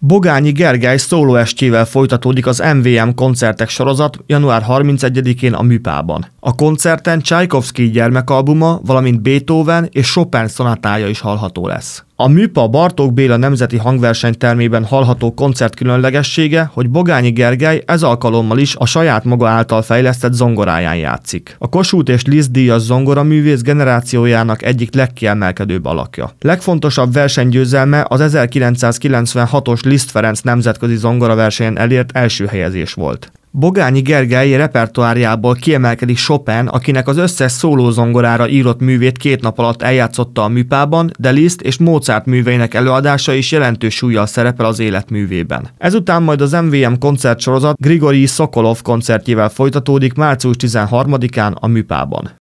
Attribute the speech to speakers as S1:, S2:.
S1: Bogányi Gergely szólóestjével folytatódik az MVM koncertek sorozat január 31-én a Műpában. A koncerten Csajkovszkij gyermekalbuma, valamint Beethoven és Chopin szonátája is hallható lesz. A Műpa Bartók Béla Nemzeti Hangversenytermében hallható koncert különlegessége, hogy Bogányi Gergely ez alkalommal is a saját maga által fejlesztett zongoráján játszik. A Kossuth és Liszt díjas zongoraművész generációjának egyik legkiemelkedőbb alakja. Legfontosabb versenygyőzelme az 1996-os Liszt Ferenc nemzetközi zongoraversenyen elért első helyezés volt. Bogányi Gergely repertoárjából kiemelkedik Chopin, akinek az összes szólózongorára írott művét 2 nap alatt eljátszotta a Műpában, de Liszt és Mozart műveinek előadása is jelentős súllyal szerepel az életművében. Ezután majd az MVM koncertsorozat Grigorij Szokolov koncertjével folytatódik március 13-án a Műpában.